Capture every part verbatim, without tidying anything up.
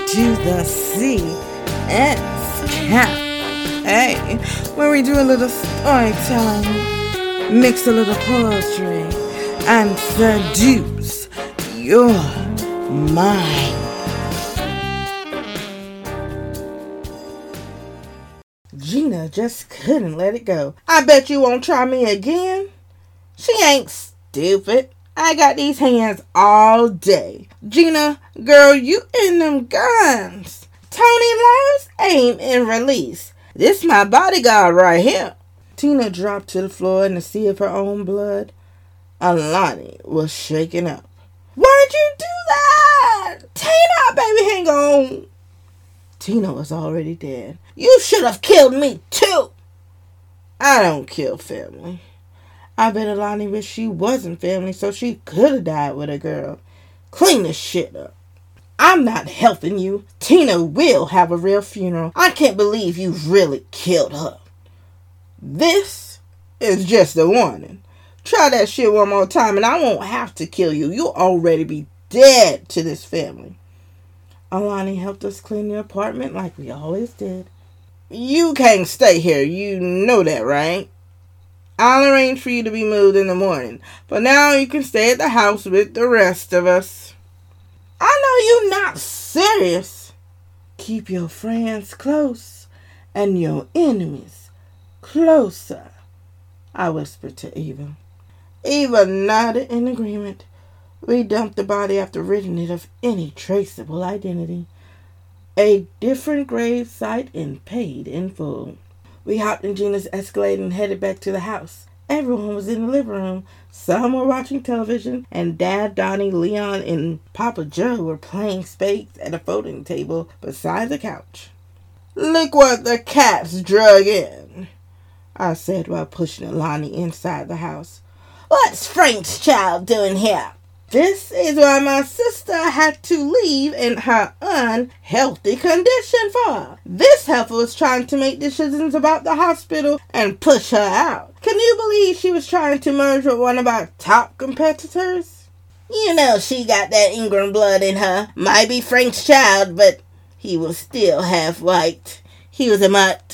to the C S Cafe, where we do a little storytelling, mix a little poetry, and seduce your mind. Gina just couldn't let it go. I bet you won't try me again. She ain't stupid. I got these hands all day. Gina, girl, you in them guns. Tony loves aim and release. This my bodyguard right here. Tina dropped to the floor in the sea of her own blood. Alani was shaking up. Why'd you do that? Tina, baby, hang on. Tina was already dead. You should have killed me too. I don't kill family. I bet Alani wished she wasn't family so she could have died with a girl. Clean this shit up. I'm not helping you. Tina will have a real funeral. I can't believe you really killed her. This is just a warning. Try that shit one more time and I won't have to kill you. You'll already be dead to this family. Alani helped us clean the apartment like we always did. You can't stay here. You know that, right? I'll arrange for you to be moved in the morning. But now you can stay at the house with the rest of us. I know you're not serious. Keep your friends close and your enemies closer, I whispered to Eva. Eva nodded in agreement. We dumped the body after ridding it of any traceable identity. A different grave site and paid in full. We hopped in Gina's Escalade and headed back to the house. Everyone was in the living room. Some were watching television, and Dad, Donnie, Leon, and Papa Joe were playing spades at a folding table beside the couch. Look what the cats drug in, I said while pushing Alani inside the house. What's Frank's child doing here? This is why my sister had to leave in her unhealthy condition for. This heifer was trying to make decisions about the hospital and push her out. Can you believe she was trying to merge with one of our top competitors? You know she got that Ingram blood in her. Might be Frank's child, but he was still half white. He was a mutt.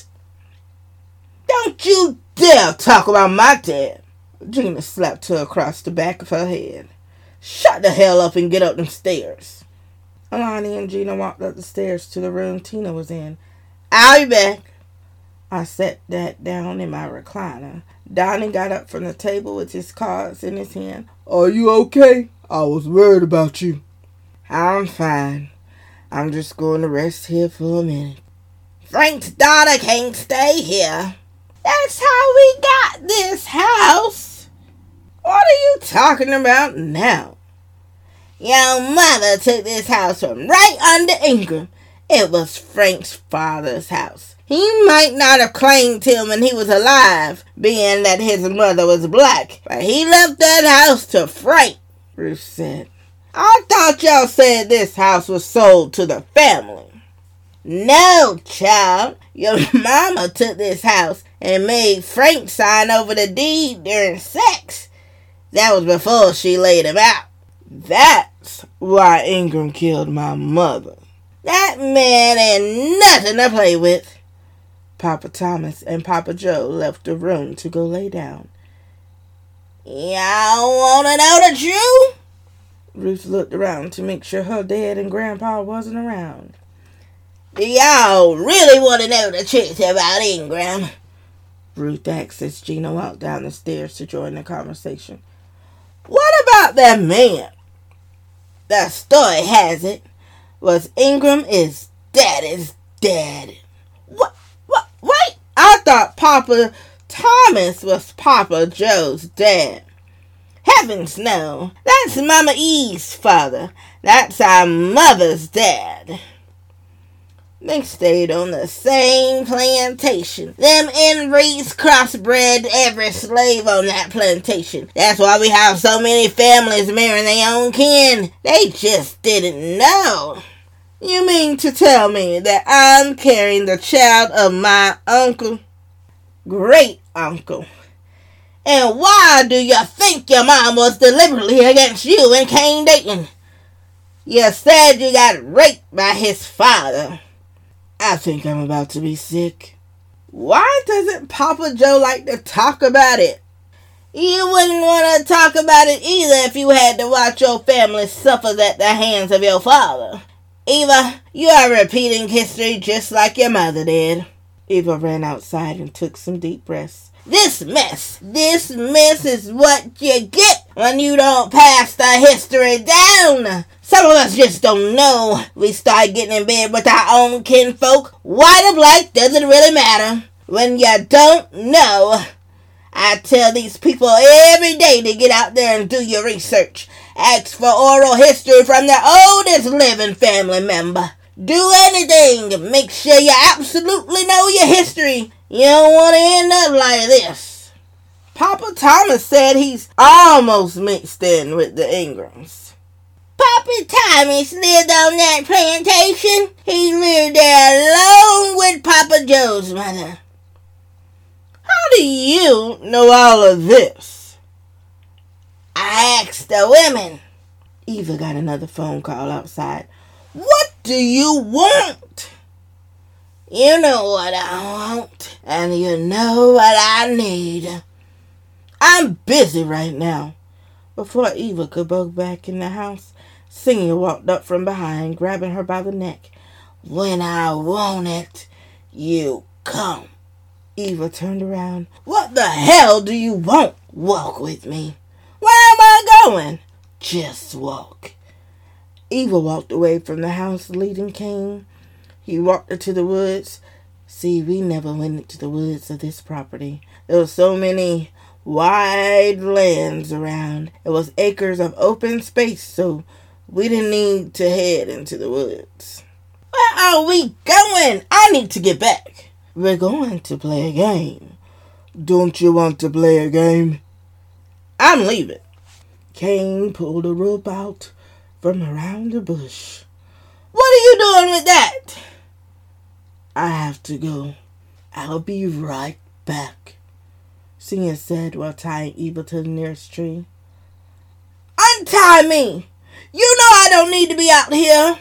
Don't you dare talk about my dad. Gina slapped her across the back of her head. Shut the hell up and get up them stairs. Alani and Gina walked up the stairs to the room Tina was in. I'll be back. I sat that down in my recliner. Donnie got up from the table with his cards in his hand. Are you okay? I was worried about you. I'm fine. I'm just going to rest here for a minute. Frank's daughter can't stay here. That's how we got this house. What are you talking about now? Your mother took this house from right under Ingram. It was Frank's father's house. He might not have claimed him when he was alive, being that his mother was black, but he left that house to Frank, Ruth said. I thought y'all said this house was sold to the family. No, child. Your mama took this house and made Frank sign over the deed during sex. That was before she laid him out. That's why Ingram killed my mother. That man ain't nothing to play with. Papa Thomas and Papa Joe left the room to go lay down. Y'all want to know the truth? Ruth looked around to make sure her dad and Grandpa wasn't around. Do y'all really want to know the truth about Ingram? Ruth asked as Gina walked down the stairs to join the conversation. What about that man? The story has it was Ingram is Daddy's dad. What? What? Wait! I thought Papa Thomas was Papa Joe's dad. Heavens no. That's Mama E's father. That's our mother's dad. They stayed on the same plantation. Them inbreeds crossbred every slave on that plantation. That's why we have so many families marrying their own kin. They just didn't know. You mean to tell me that I'm carrying the child of my uncle? Great uncle. And why do you think your mom was deliberately against you and Kane Dayton? You said you got raped by his father. I think I'm about to be sick. Why doesn't Papa Joe like to talk about it? You wouldn't want to talk about it either if you had to watch your family suffer at the hands of your father. Eva, you are repeating history just like your mother did. Eva ran outside and took some deep breaths. This mess, this mess is what you get when you don't pass the history down. Some of us just don't know. We start getting in bed with our own kinfolk. White or black doesn't really matter. When you don't know, I tell these people every day to get out there and do your research. Ask for oral history from the oldest living family member. Do anything. Make sure you absolutely know your history. You don't want to end up like this. Papa Thomas said he's almost mixed in with the Ingrams. Papa Thomas lived on that plantation. He lived there alone with Papa Joe's mother. How do you know all of this? I asked the women. Eva got another phone call outside. What do you want? You know what I want, and you know what I need. I'm busy right now. Before Eva could go back in the house, Senior walked up from behind, grabbing her by the neck. When I want it, you come. Eva turned around. What the hell do you want? Walk with me. Where am I going? Just walk. Eva walked away from the house, leading Cain. He walked her to the woods. See, we never went into the woods of this property. There were so many wide lands around. It was acres of open space, so we didn't need to head into the woods. Where are we going? I need to get back. We're going to play a game. Don't you want to play a game? I'm leaving. Cain pulled a rope out from around the bush. What are you doing with that? I have to go. I'll be right back, Senior said while tying Eva to the nearest tree. Untie me! You know I don't need to be out here.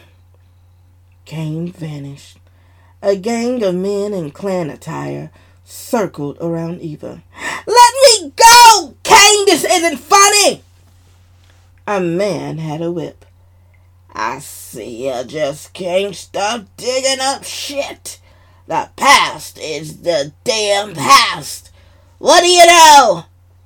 Cain vanished. A gang of men in clan attire circled around Eva. Let me go! Cain, this isn't funny! A man had a whip. I see you just can't stop digging up shit. The past is the damn past. What do you know?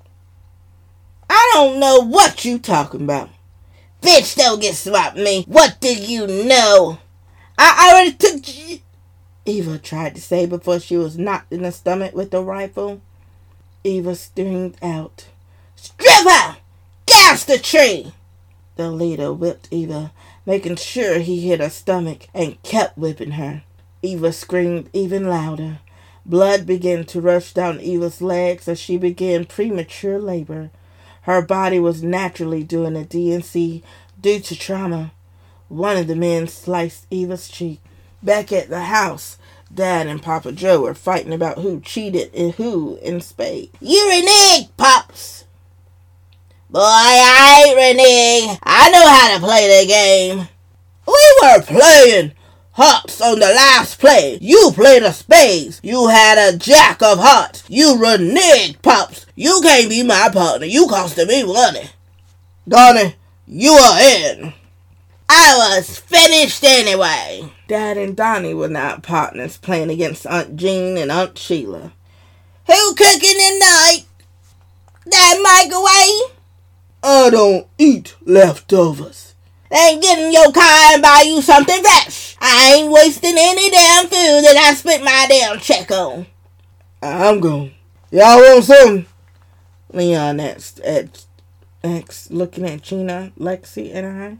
I don't know what you talking about. Bitch, don't get swapped me. What do you know? I already took you. Eva tried to say before she was knocked in the stomach with the rifle. Eva screamed out. Stripper! Gas the tree! The leader whipped Eva, making sure he hit her stomach, and kept whipping her. Eva screamed even louder. Blood began to rush down Eva's legs as she began premature labor. Her body was naturally doing a D and C due to trauma. One of the men sliced Eva's cheek. Back at the house, Dad and Papa Joe were fighting about who cheated and who in spades. You reneged, Pops! Boy, I ain't reneged. I know how to play the game. We were playing hearts on the last play. You played a spades. You had a jack of hearts. You reneged, Pops. You can't be my partner. You costed me money. Donnie, you are in. I was finished anyway. Dad and Donnie were not partners playing against Aunt Jean and Aunt Sheila. Who cooking tonight? That microwave? I don't eat leftovers. Then get in your car and buy you something fresh. I ain't wasting any damn food that I spent my damn check on. I'm going. Y'all want something? Leon asked, asked, looking at Gina, Lexi, and I.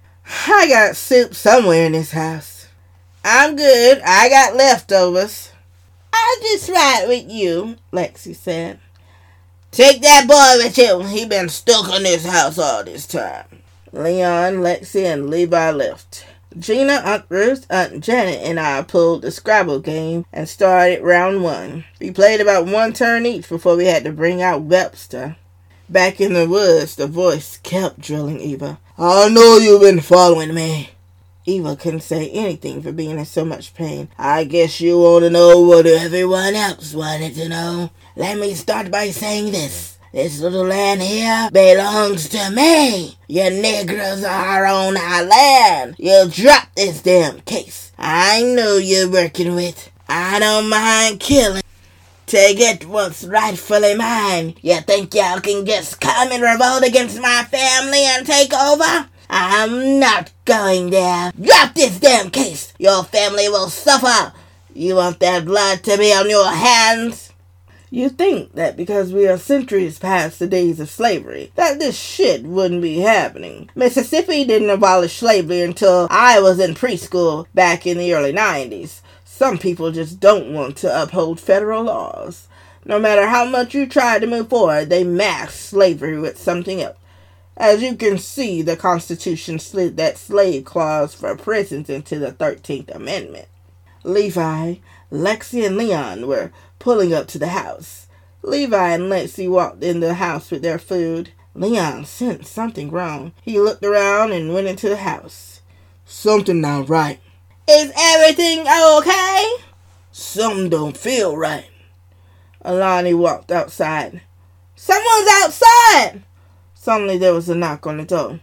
I got soup somewhere in this house. I'm good. I got leftovers. I'll just ride with you, Lexi said. Take that boy with you. He been stuck in this house all this time. Leon, Lexi, and Levi left. Gina, Aunt Ruth, Aunt Janet, and I pulled the Scrabble game and started round one. We played about one turn each before we had to bring out Webster. Back in the woods, the voice kept drilling Eva. I know you've been following me. Eva couldn't say anything for being in so much pain. I guess you want to know what everyone else wanted to know. Let me start by saying this. This little land here belongs to me. You niggers are on our land. You drop this damn case. I know you're working with. I don't mind killing to get what's rightfully mine. You think y'all can just come and revolt against my family and take over? I'm not going there. Drop this damn case. Your family will suffer. You want that blood to be on your hands? You think that because we are centuries past the days of slavery, that this shit wouldn't be happening. Mississippi didn't abolish slavery until I was in preschool back in the early nineties. Some people just don't want to uphold federal laws. No matter how much you try to move forward, they mask slavery with something else. As you can see, the Constitution slid that slave clause for prisons into the thirteenth Amendment. Levi, Lexi, and Leon were pulling up to the house. Levi and Lexi walked in the house with their food. Leon sensed something wrong. He looked around and went into the house. Something not right. Is everything okay? Something don't feel right. Alani walked outside. Someone's outside! Suddenly there was a knock on the door.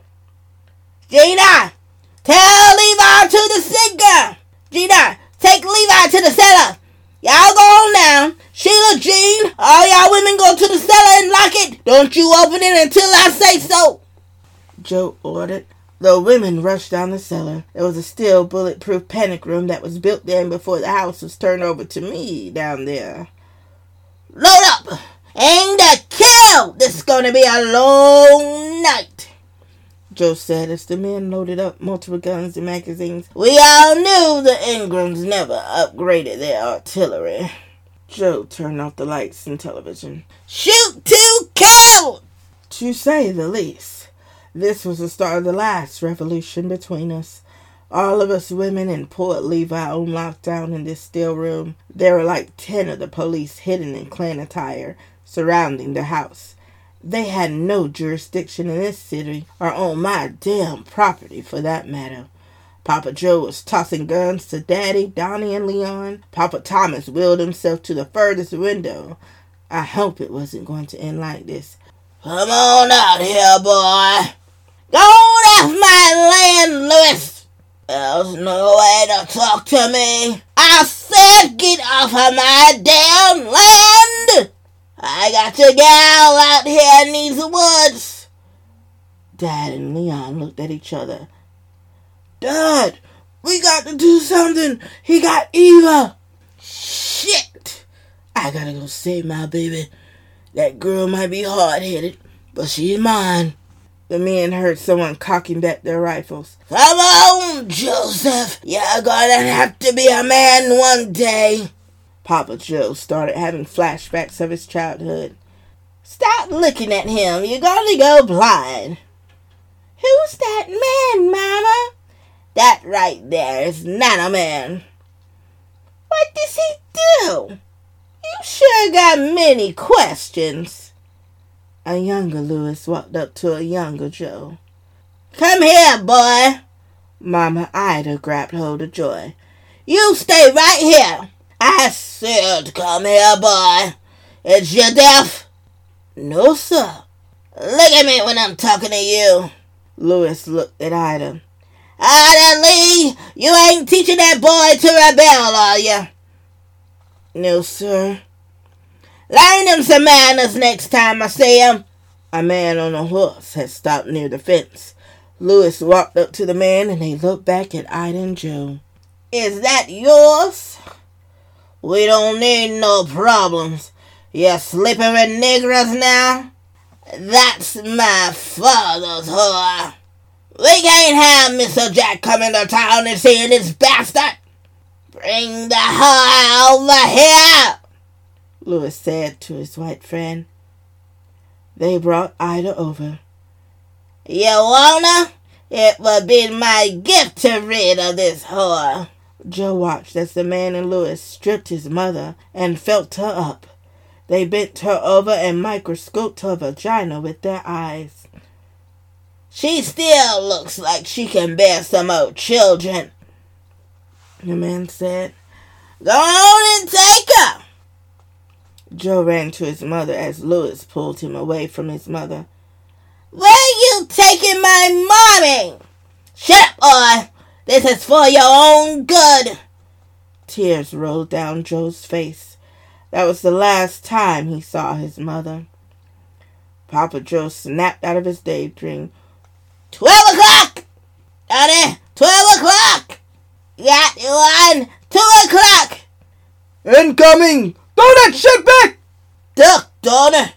Gina! Tell Levi to the sinker! Gina, take Levi to the cellar! Y'all go on now. Sheila, Jean, all y'all women go to the cellar and lock it. Don't you open it until I say so. Joe ordered. The women rushed down the cellar. There was a steel bulletproof panic room that was built in before the house was turned over to me down there. Load up! Aim to kill! This is going to be a long night, Joe said as the men loaded up multiple guns and magazines. We all knew the Ingrams never upgraded their artillery. Joe turned off the lights and television. Shoot to kill! To say the least. This was the start of the last revolution between us. All of us women and poor Levi on lockdown in this still room. There were like ten of the police hidden in Klan attire, surrounding the house. They had no jurisdiction in this city or on my damn property for that matter. Papa Joe was tossing guns to Daddy, Donnie, and Leon. Papa Thomas wheeled himself to the furthest window. I hope it wasn't going to end like this. Come on out here, boy. Go off my land, Louis. There's no way to talk to me. I said get off of my damn land. I got a gal out here in these woods. Dad and Leon looked at each other. Dad, we got to do something. He got Eva. Shit. I gotta go save my baby. That girl might be hard-headed, but she's mine. The men heard someone cocking back their rifles. Come on, Joseph. You're gonna have to be a man one day. Papa Joe started having flashbacks of his childhood. Stop looking at him. You're gonna go blind. Who's that man, Mama? That right there is not a man. What does he do? You sure got many questions. A younger Louis walked up to a younger Joe. Come here, boy. Mama Ida grabbed hold of Joy. You stay right here. I said come here, boy. Is you deaf? No, sir. Look at me when I'm talking to you. Louis looked at Ida. Ida Lee, you ain't teaching that boy to rebel, are you? No, sir. Learn him some manners next time I see him. A man on a horse had stopped near the fence. Louis walked up to the man and they looked back at Ida and Joe. Is that yours? We don't need no problems. You slippery niggers now? That's my father's whore. We can't have Mister Jack coming to town and seeing this bastard. Bring the whore over here, Louis said to his white friend. They brought Ida over. You wanna? It would be my gift to rid of this whore. Joe watched as the man and Louis stripped his mother and felt her up. They bent her over and microscoped her vagina with their eyes. "She still looks like she can bear some more children," the man said. "Go on and take her." Joe ran to his mother as Louis pulled him away from his mother. "Where you taking my mommy?" "Shut up, boy. This is for your own good." Tears rolled down Joe's face. That was the last time he saw his mother. Papa Joe snapped out of his daydream. Twelve o'clock! Daddy, twelve o'clock! Got one, two o'clock! Incoming! Throw that shit back! Duck, daughter!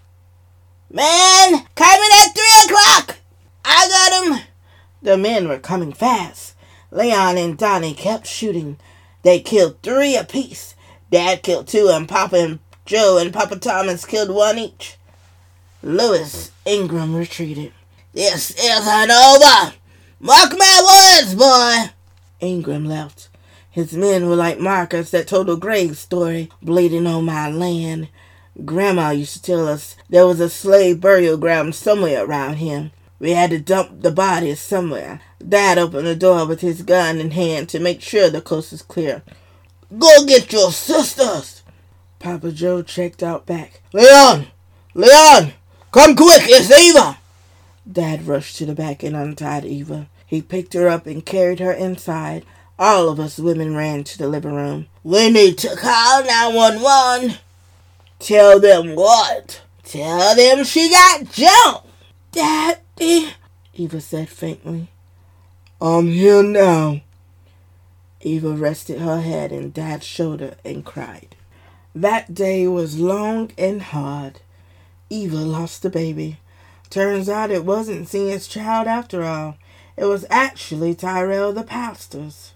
Man, coming at three o'clock! I got him! The men were coming fast. Leon and Donnie kept shooting. They killed three apiece. Dad killed two, and Papa and Joe and Papa Thomas killed one each. Louis Ingram retreated. "This isn't over. Mark my words, boy." Ingram left. His men were like markers that told a grave story, bleeding on my land. Grandma used to tell us there was a slave burial ground somewhere around here. We had to dump the bodies somewhere. Dad opened the door with his gun in hand to make sure the coast was clear. "Go get your sisters." Papa Joe checked out back. "Leon! Leon! Come quick, it's Eva!" Dad rushed to the back and untied Eva. He picked her up and carried her inside. All of us women ran to the living room. "We need to call nine one one. "Tell them what?" "Tell them she got jumped." "Daddy," Eva said faintly. "I'm here now." Eva rested her head in Dad's shoulder and cried. That day was long and hard. Eva lost the baby. Turns out it wasn't Cia's child after all. It was actually Tyrell the pastor's.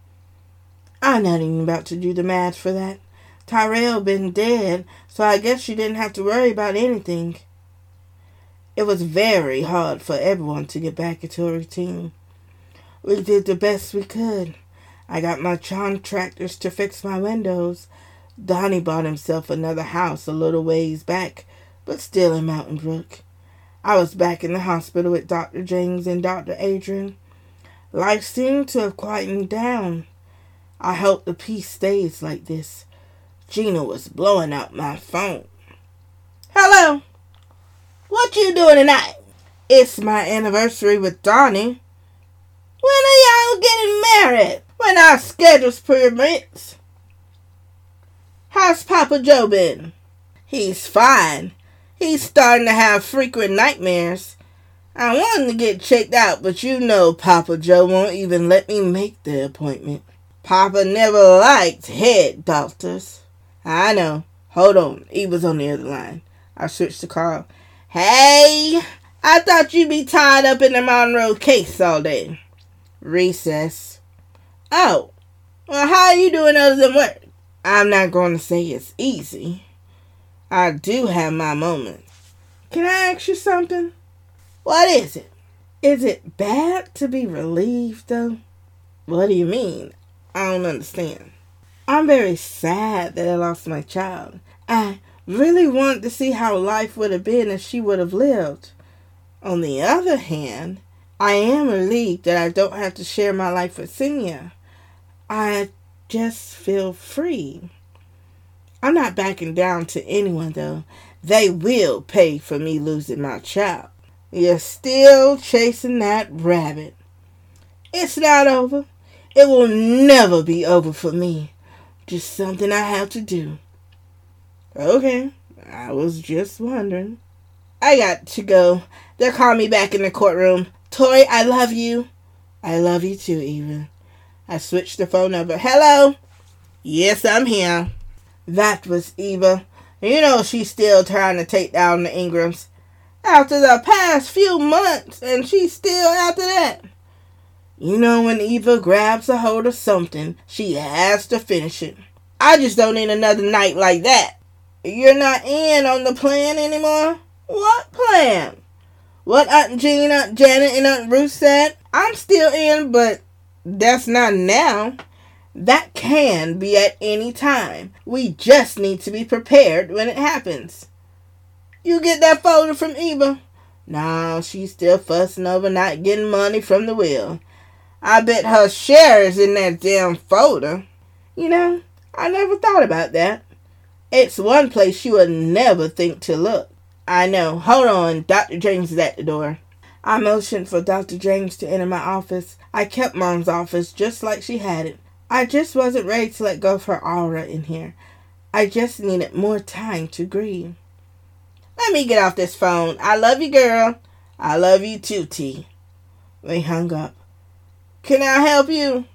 I'm not even about to do the math for that. Tyrell been dead, so I guess she didn't have to worry about anything. It was very hard for everyone to get back into a routine. We did the best we could. I got my contractors to fix my windows. Donnie bought himself another house a little ways back, but still in Mountain Brook. I was back in the hospital with Doctor James and Doctor Adrian. Life seemed to have quietened down. I hope the peace stays like this. Gina was blowing out my phone. "Hello. What you doing tonight?" "It's my anniversary with Donnie." "When are y'all getting married?" "When our schedules permits." "How's Papa Joe been?" "He's fine. He's starting to have frequent nightmares. I wanted to get checked out, but you know Papa Joe won't even let me make the appointment. Papa never liked head doctors." "I know. Hold on. Eva's on the other line." I switched the call. "Hey, I thought you'd be tied up in the Monroe case all day." "Recess." "Oh, well, how are you doing other than work?" "I'm not going to say it's easy. I do have my moments." "Can I ask you something?" "What is it?" "Is it bad to be relieved, though?" "What do you mean? I don't understand." "I'm very sad that I lost my child. I really wanted to see how life would have been if she would have lived. On the other hand, I am relieved that I don't have to share my life with Cia. I just feel free. I'm not backing down to anyone, though. They will pay for me losing my child." "You're still chasing that rabbit." "It's not over. It will never be over for me. Just something I have to do." "Okay, I was just wondering." I got to go. They're calling me back in the courtroom. "Tori, I love you." "I love you too, Eva." I switched the phone over. "Hello?" "Yes, I'm here." That was Eva. You know she's still trying to take down the Ingrams. After the past few months, and she's still after that. You know when Eva grabs a hold of something, she has to finish it. I just don't need another night like that. "You're not in on the plan anymore?" "What plan?" "What Aunt Jean, Aunt Janet, and Aunt Ruth said." "I'm still in, but that's not now. That can be at any time. We just need to be prepared when it happens. You get that folder from Eva? No, she's still fussing over not getting money from the will. I bet her share is in that damn folder. You know, I never thought about that. It's one place you would never think to look. I know. Hold on. Doctor James is at the door. I motioned for Doctor James to enter my office. I kept Mom's office just like she had it. I just wasn't ready to let go of her aura in here. I just needed more time to grieve. Let me get off this phone. I love you, girl. I love you too, T. We hung up. Can I help you?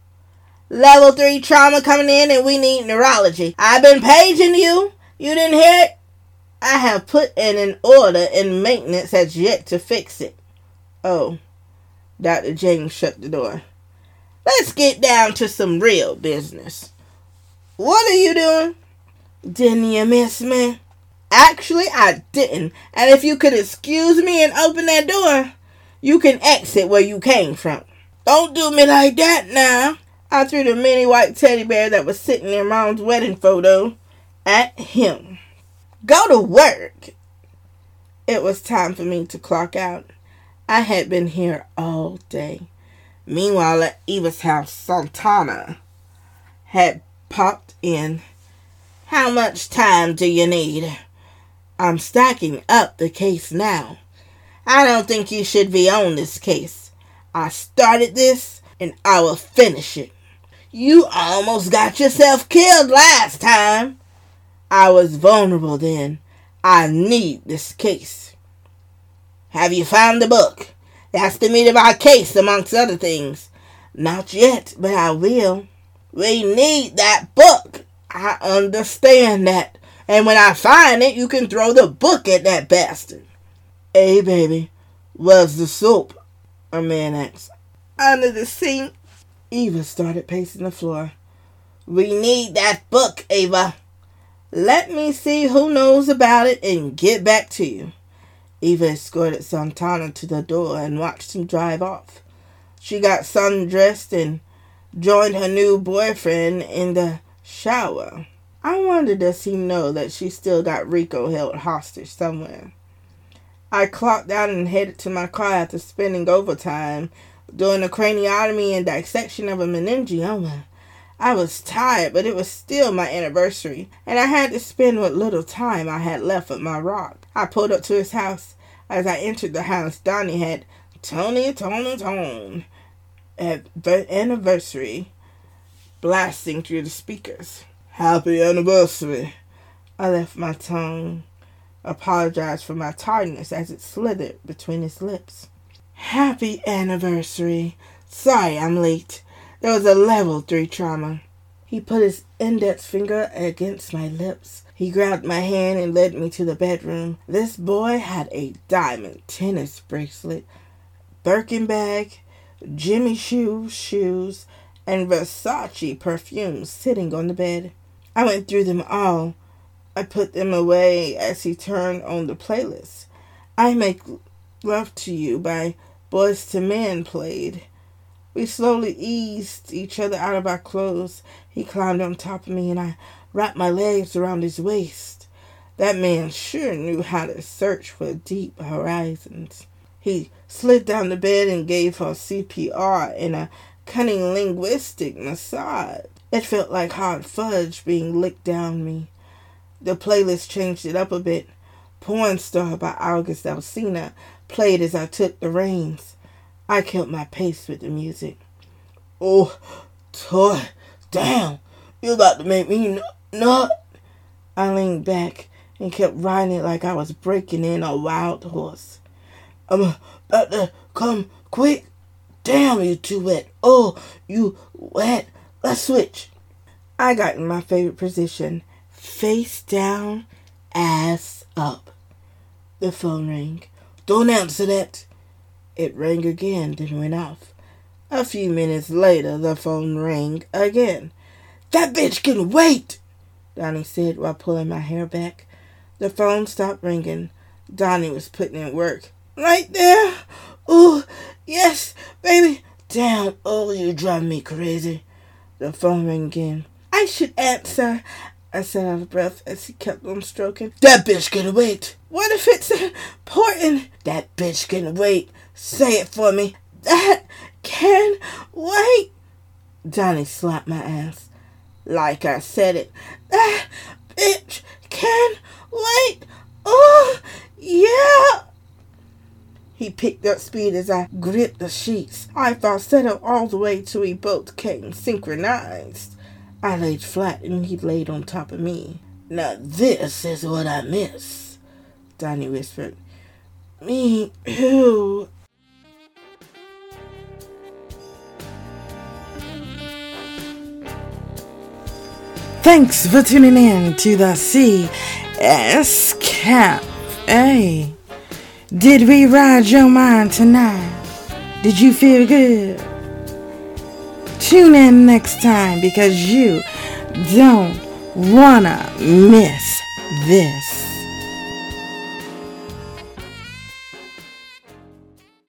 Level three trauma coming in and we need neurology. I've been paging you. You didn't hear it? I have put in an order and maintenance has yet to fix it. Oh. Doctor James shut the door. Let's get down to some real business. What are you doing? Didn't you miss me? Actually, I didn't. And if you could excuse me and open that door, you can exit where you came from. Don't do me like that now. I threw the mini white teddy bear that was sitting in Mom's wedding photo at him. Go to work. It was time for me to clock out. I had been here all day. Meanwhile, at Eva's house, Santana had popped in. How much time do you need? I'm stacking up the case now. I don't think you should be on this case. I started this, and I will finish it. You almost got yourself killed last time. I was vulnerable then. I need this case. Have you found the book? That's the meat of our case, amongst other things. Not yet, but I will. We need that book. I understand that. And when I find it, you can throw the book at that bastard. Hey, baby, where's the soap? A man asked. Under the sink. Eva started pacing the floor. We need that book, Eva. Let me see who knows about it and get back to you. Eva escorted Santana to the door and watched him drive off. She got sundressed and joined her new boyfriend in the shower. I wonder, does he know that she still got Rico held hostage somewhere? I clocked out and headed to my car after spending overtime doing a craniotomy and dissection of a meningioma. I was tired, but it was still my anniversary, and I had to spend what little time I had left with my rock. I pulled up to his house. As I entered the house, Donnie had Tony, Tony, Tone at anniversary blasting through the speakers. Happy anniversary. I left my tongue, apologized for my tardiness as it slithered between his lips. Happy anniversary. Sorry I'm late. There was a level three trauma. He put his index finger against my lips. He grabbed my hand and led me to the bedroom. This boy had a diamond tennis bracelet, Birkin bag, Jimmy Choo shoes, and Versace perfume sitting on the bed. I went through them all. I put them away as he turned on the playlist. I Make Love to You by Boyz two Men played. We slowly eased each other out of our clothes. He climbed on top of me and I wrapped my legs around his waist. That man sure knew how to search for deep horizons. He slid down the bed and gave her C P R and a cunning linguistic massage. It felt like hard fudge being licked down me. The playlist changed it up a bit. Porn Star by August Alsina played as I took the reins. I kept my pace with the music. Oh, toy, damn, you about to make me nut. I leaned back and kept riding it like I was breaking in a wild horse. I'm about to come quick. Damn, you too wet. Oh, you wet. Let's switch. I got in my favorite position, face down, ass up. The phone rang. Don't answer that. It rang again, then went off. A few minutes later, the phone rang again. That bitch can wait, Donnie said while pulling my hair back. The phone stopped ringing. Donnie was putting in work. Right there? Ooh, yes, baby. Damn, oh, you drive me crazy. The phone rang again. I should answer, I said out of breath as he kept on stroking. That bitch can wait. What if it's important? That bitch can wait. Say it for me. That can wait. Johnny slapped my ass. Like I said it. That bitch can wait. Oh, yeah. He picked up speed as I gripped the sheets. I falsetto all the way till we both came synchronized. I laid flat and he laid on top of me. Now this is what I miss, Donnie whispered. Me too. Thanks for tuning in to the C S Cafe. Did we ride your mind tonight? Did you feel good? Tune in next time because you don't wanna miss this.